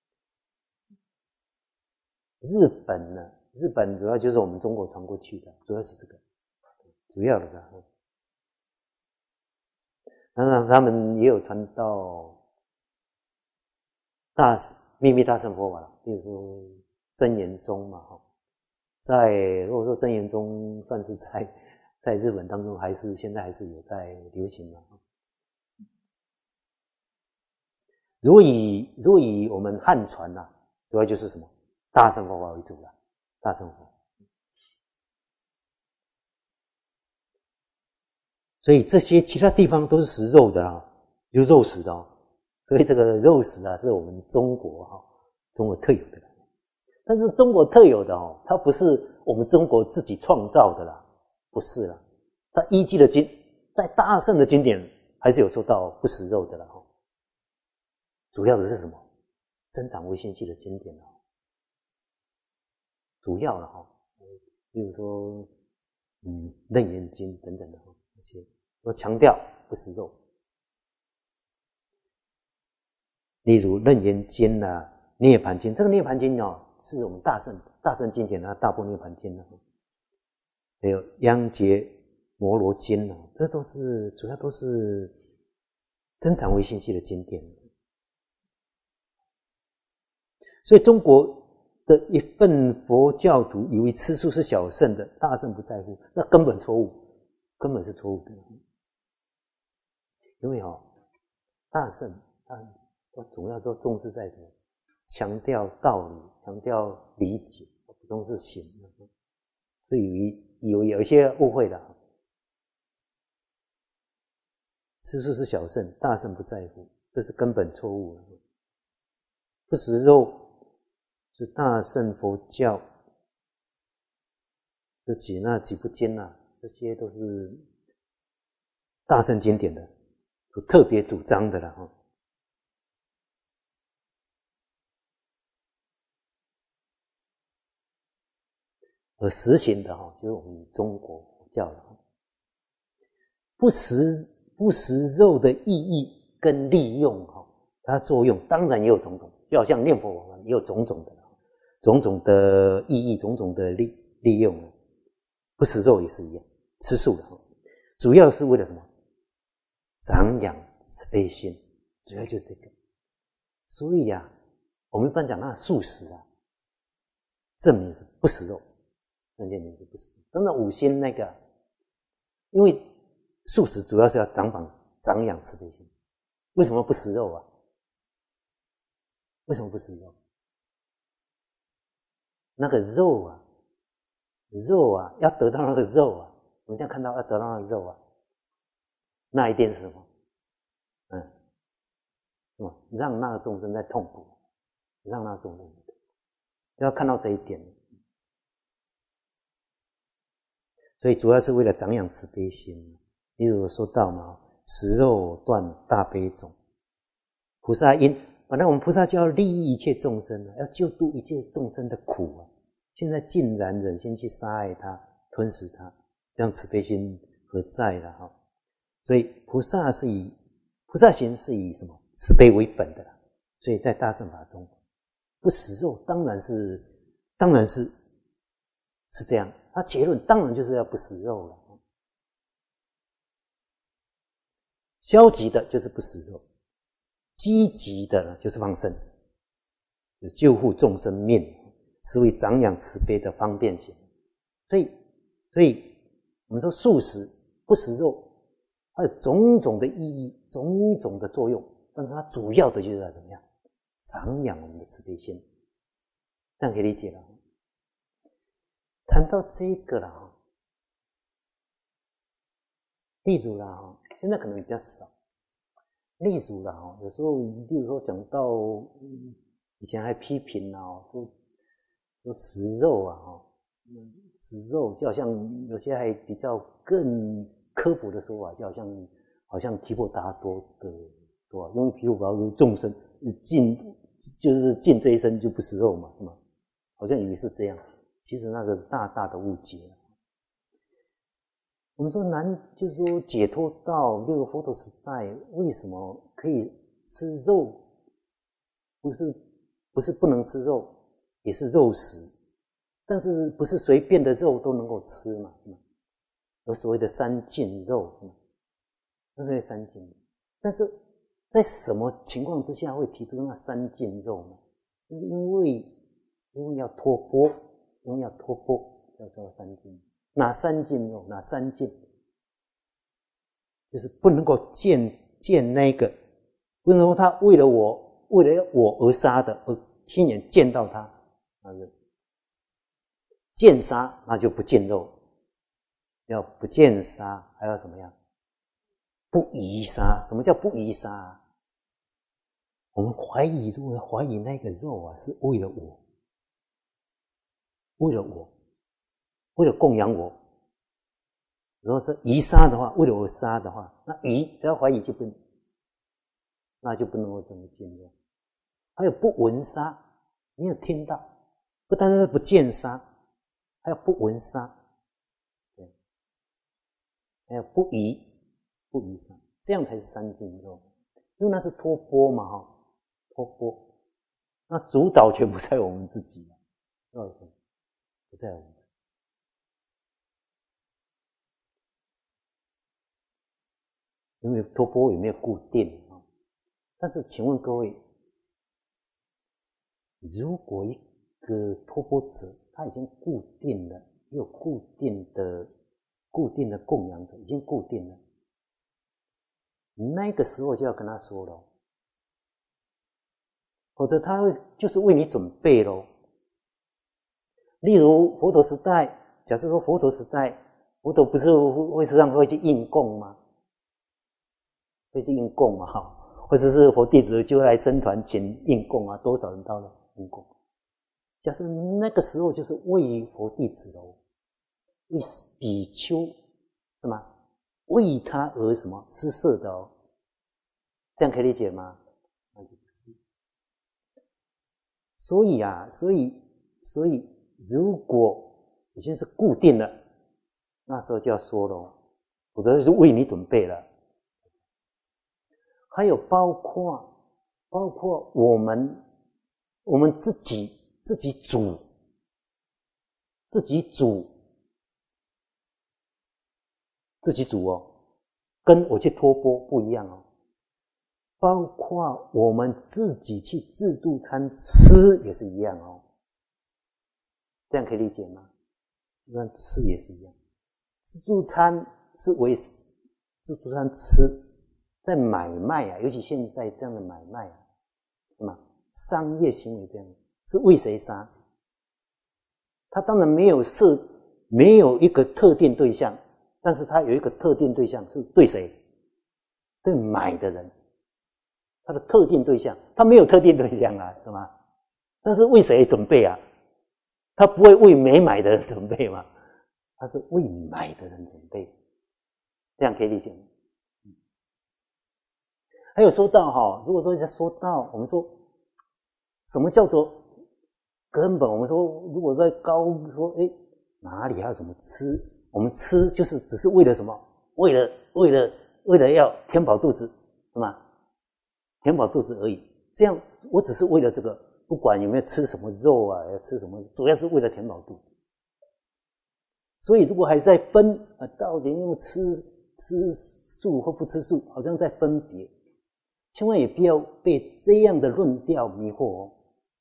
Speaker 1: 日本呢，日本主要就是我们中国传过去的，主要是这个，主要的了。当然，他们也有传到秘密大乘佛法了，比如说真言宗嘛，哈。如果说真言宗算是在日本当中，现在还是有在流行的。如果以我们汉传啊，主要就是什么大乘佛法为主了，大乘佛。所以这些其他地方都是食肉的啊，有肉食的哦。所以这个肉食啊，是我们中国特有的。但是中国特有的哦，它不是我们中国自己创造的啦，不是啦。它依据的在大乘的经典还是有说到不食肉的啦。主要的是什么？增长唯心系的经典啊，主要了哈。比如说，楞严经等等的那些，都强调不食肉。例如楞严经啊、涅盘经，这个涅盘经哦，是我们大乘经典的大部涅盘经啊，还有央结摩罗经啊，这主要都是增长唯心系的经典。所以中国的一份佛教徒以为吃素是小乘的，大乘不在乎，那根本错误，根本是错误的。因为大乘总要说重视在什么？强调道理，强调理解，不重视行。所以有一些误会了。吃素是小乘，大乘不在乎，这是根本错误。不食肉是大乘佛教，就几部经啊，这些都是大乘经典的，有特别主张的了哈。而实行的就是我们中国佛教了。不食肉的意义跟利用它作用当然也有种种，就好像念佛也有种种的意义，种种的利用。不食肉也是一样，吃素的主要是为了什么？长养慈悲心，主要就是这个。所以我们一般讲素食证明是不食肉，证明是不食肉。当然五辛那个，因为素食主要是要长养慈悲心。为什么不食肉啊？为什么不食肉？那个肉啊，要得到那个肉啊，我们现在看到要得到那个肉啊，那一定是什么？让那个众生在痛苦，让那个众生要看到这一点。所以主要是为了长养慈悲心。例如说到嘛，食肉断大悲种，菩萨因，本来我们菩萨就要利益一切众生，要救度一切众生的苦现在竟然忍心去杀害他、吞噬他，这样慈悲心何在了所以菩萨行是以什么？慈悲为本的啦。所以在大乘法中，不食肉当然是这样。他结论当然就是要不食肉了。消极的就是不食肉，积极的呢就是放生，有救护众生命，是为长养慈悲的方便行。所以我们说素食不食肉，它有种种的意义，种种的作用，但是它主要的就是要怎么样？长养我们的慈悲心，这样可以理解了。谈到这个了例如啦现在可能比较少。例如啦有时候例如说讲到以前还批评说食肉食肉就好像有些还比较更科普的说法，就好像提婆达多的说法，因为提婆达多众生尽这一生就不食肉嘛，是吗？好像以为是这样。 其实那个大大的误解。我们说就是说解脱到六个佛陀时代，为什么可以吃肉？不是不能吃肉，也是肉食，但是不是随便的肉都能够吃嘛？有所谓的三净肉，有所谓三净。但是在什么情况之下会提出那三净肉呢？因为要脱钵，叫做三净。哪三净肉？哪三净？就是不能够见那个，不能说他为了我而杀的，而亲眼见到他，那就见杀，那就不见肉。要不见杀，还要怎么样？不疑杀。什么叫不疑杀？我们怀疑那个肉啊，是为了我，为了供养我。如果是疑杀的话，为了我杀的话，那只要怀疑那就不能够这么见肉。还有不闻杀，没有听到，不单单是不见杀，还有不闻杀，对，还有不疑杀，这样才是三净肉。因为那是托钵嘛，托钵，那主导权不在我们自己，不在我们。因为托钵有没有固定？但是请问各位，如果一个托钵者他已经固定了，有固定的供养者已经固定了，那个时候就要跟他说了，否则他就是为你准备咯。例如佛陀时代，假设说佛陀时代，佛陀不是会时常会去应供吗？会去应供嘛，或者是佛弟子就来僧团请应供啊，多少人到了应供？假设那个时候就是为佛弟子喽，为比丘是吗？为他而什么施设的哦，这样可以理解吗？那就不是。所以如果已经是固定了，那时候就要说咯，否则就是为你准备了。还有包括我们自己煮哦，跟我去托钵不一样哦。包括我们自己去自助餐吃也是一样哦，这样可以理解吗？那吃也是一样，自助餐是为自助餐吃，在买卖啊，尤其现在这样的买卖啊，是吗？商业行为这样是为谁杀？他当然没有一个特定对象，但是他有一个特定对象是对谁？对买的人。他的特定对象，他没有特定对象啊，是吗？但是为谁准备啊？他不会为没买的人准备吗？他是为买的人准备，这样可以理解吗？还有说到如果说我们说什么叫做根本？我们说如果在说哪里还要怎么吃？我们吃就是只是为了什么？为了要填饱肚子，是吗？填饱肚子而已。这样我只是为了这个，不管有没有吃什么肉啊，要吃什么，主要是为了填饱肚子。所以如果还在分到底用吃素或不吃素，好像在分别，千万也不要被这样的论调迷惑哦。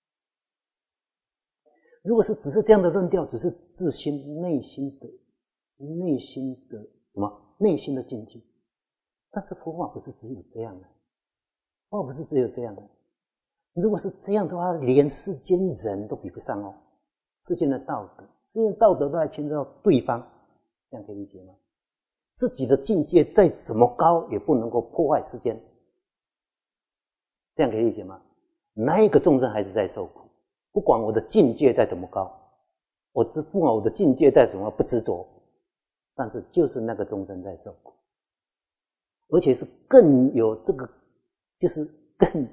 Speaker 1: 如果是只是这样的论调，只是自心内心的什么内心的境界，但是佛法不是只有这样的，佛法不是只有这样的。如果是这样的话，连世间人都比不上哦。世间的道德都还牵扯到对方，这样可以理解吗？自己的境界再怎么高，也不能够破坏世间，这样可以理解吗？那一个众生还是在受苦。不管我的境界再怎么高，不管我的境界再怎么不执着，但是就是那个众生在受苦，而且是更有这个，就是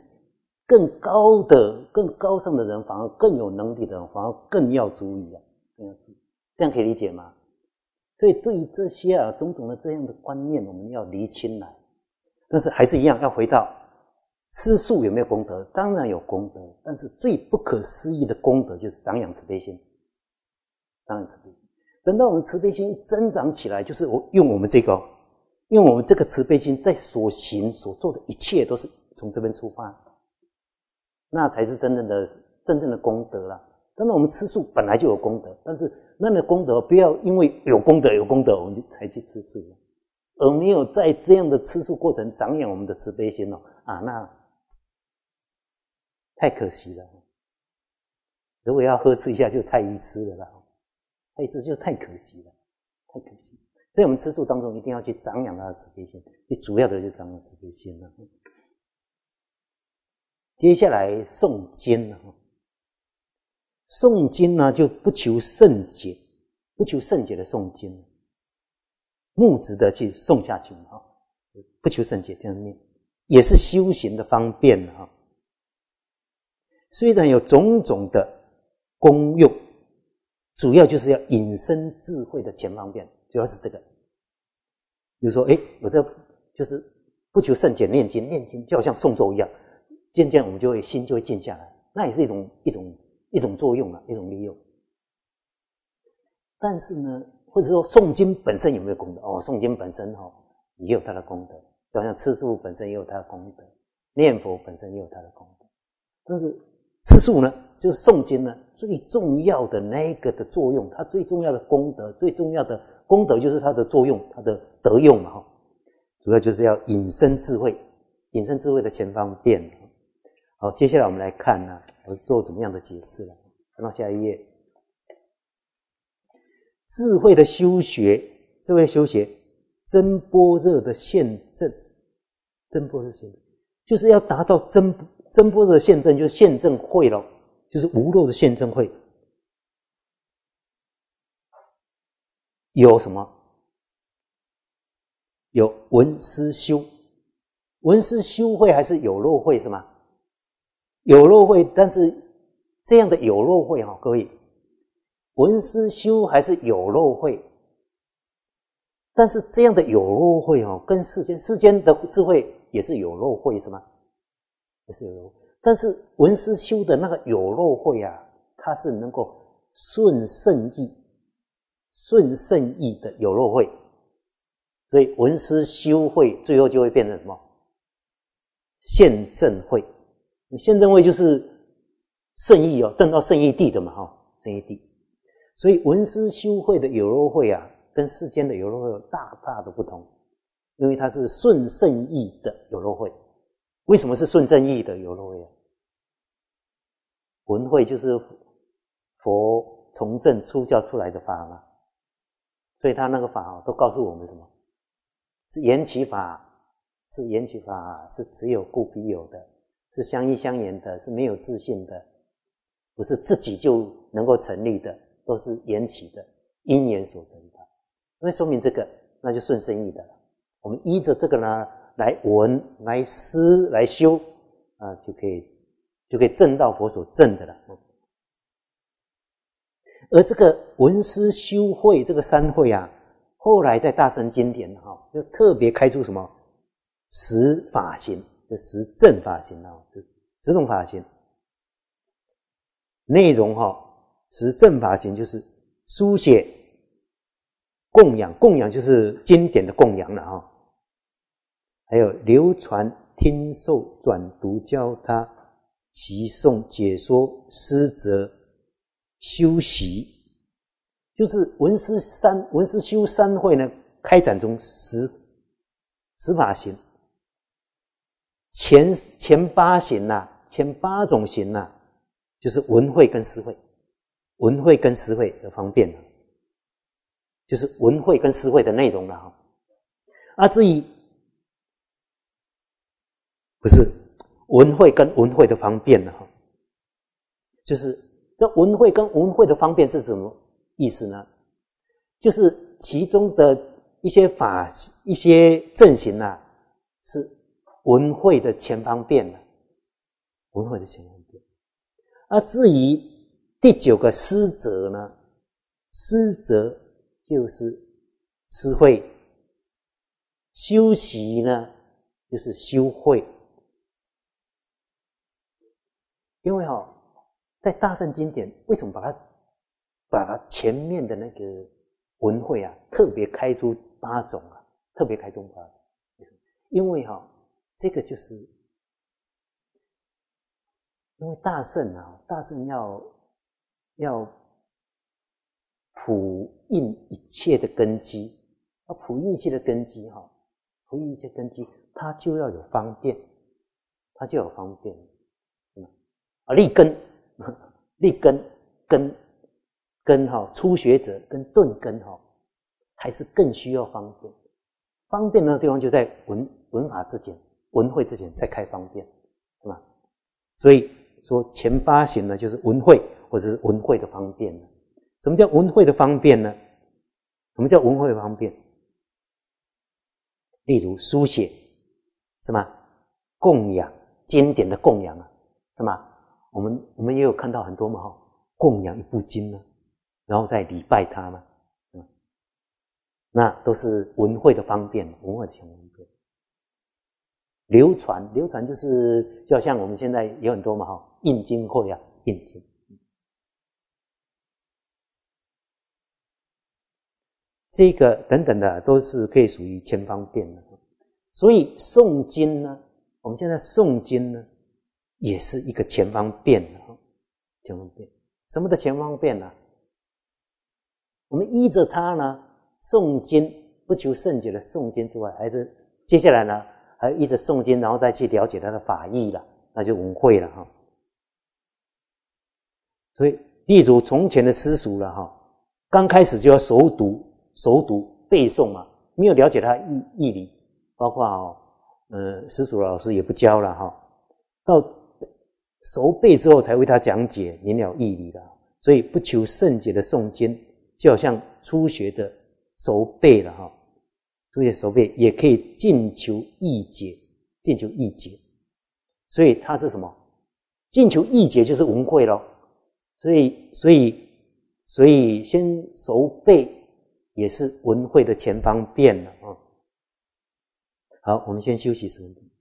Speaker 1: 更高尚的人，反而更有能力的人，反而更要注意啊！ 这样可以理解吗？所以对于这些种种的这样的观念，我们要厘清来。但是还是一样，要回到吃素有没有功德？当然有功德，但是最不可思议的功德就是长养慈悲心。长养慈悲心，等到我们慈悲心增长起来，就是用我们这个慈悲心在所行所做的一切都是从这边出发，那才是真正的功德啦。当然我们吃素本来就有功德，但是那个功德不要因为有功德我们就才去吃素，而没有在这样的吃素过程长养我们的慈悲心那太可惜了。如果要呵斥一下就太愚痴了啦，太愚痴就太可惜了，太可惜。所以我们吃素当中一定要去长养他的慈悲心，最主要的就是长养慈悲心了。接下来诵经了，诵经呢就不求甚解，不求甚解的诵经，木直的去诵下去不求甚解这样念，也是修行的方便虽然有种种的功用，主要就是要引申智慧的前方便，主要是这个。比如说有这就是不求甚解念经就好像诵咒一样，渐渐我们心就会静下来，那也是一种作用一种利用。但是呢，或者说诵经本身有没有功德？诵经本身也有它的功德，就好像吃素本身也有它的功德，念佛本身也有它的功德。但是吃素呢，就是诵经呢最重要的那个的作用，它最重要的功德，最重要的功德就是它的作用，它的德用嘛主要就是要引申智慧，引申智慧的前方便。好，接下来我们来看我做怎么样的解释了。看到下一页，智慧的修学，智慧修学真般若的现证，真般若现证就是要达到真般若的现证，就是现证慧咯，就是无漏的现证慧。有什么？有闻思修，闻思修慧还是有漏慧是吗？有漏慧，但是这样的有漏慧各位，闻思修还是有漏慧，但是这样的有漏慧跟世间的智慧也是有漏慧是吗？也是有漏，但是闻思修的那个有漏慧它是能够顺圣意的有漏慧，所以闻思修慧最后就会变成什么？现证慧。现证慧就是圣意证到圣意地的嘛圣意地。所以闻思修慧的有漏慧跟世间的有漏慧有大大的不同，因为它是顺圣意的有漏慧。为什么是顺正意的有漏慧闻慧就是佛从正出教出来的法嘛，所以他那个法都告诉我们什么？是缘起法，是只有故彼有的，是相依相沿的，是没有自性的，不是自己就能够成立的，都是缘起的，因缘所成的。因为说明这个，那就顺圣意的了。我们依着这个呢来闻、来思、来修就可以证到佛所证的了。而这个闻思修慧这个三慧后来在大乘经典就特别开出什么十法行，就十正法行就十种法行。内容十正法行就是书写、供养就是经典的供养了还有流传、听受、转读、教他、习诵、解说、思责、修习，就是闻思修三慧呢开展中十法行。前八行前八种行就是闻慧跟思慧，闻慧跟思慧的方便就是闻慧跟思慧的内容了至于不是闻慧跟闻慧的方便了就是这闻慧跟闻慧的方便是什么意思呢？就是其中的一些法、一些正行是闻慧的前方便闻慧的前方便。至于第9个思责呢， 思则就是思慧，修习呢就是修慧。因为在大乘经典为什么把它前面的那个文慧啊特别开出8种啊，特别开出8种，因为这个就是因为大乘要普应一切的根基，普应一切的根基普应一切根基，它就要有方便，立根初学者跟顿根还是更需要方便。方便的地方就在文法之前，文慧之前再开方便，是吧？所以说前8行呢，就是文慧或者是文慧的方便。什么叫文慧的方便呢？什么叫文慧的方便？例如书写，是吗？供养经典的供养啊，是吗？我们也有看到很多嘛供养一部经呢，然后再礼拜它嘛，那都是文慧的方便，文慧前方便。流传就是就好像我们现在有很多嘛印经会啊，印经。这个等等的都是可以属于前方便的。所以诵经呢，我们现在诵经呢也是一个前方便的。前方便什么的前方便呢？我们依着它呢诵经，不求甚解的诵经之外，还是接下来呢还依着诵经，然后再去了解它的法义了，那就文慧了所以例如从前的师叔了刚开始就要熟读背诵嘛，没有了解它义理，包括师叔老师也不教了到熟背之后才为他讲解明了义理了。所以不求甚解的诵经，就好像初学的熟背了初学熟背也可以尽求义解，所以它是什么？尽求义解就是文慧咯。所以先熟背也是文慧的前方便了好，我们先休息10分钟。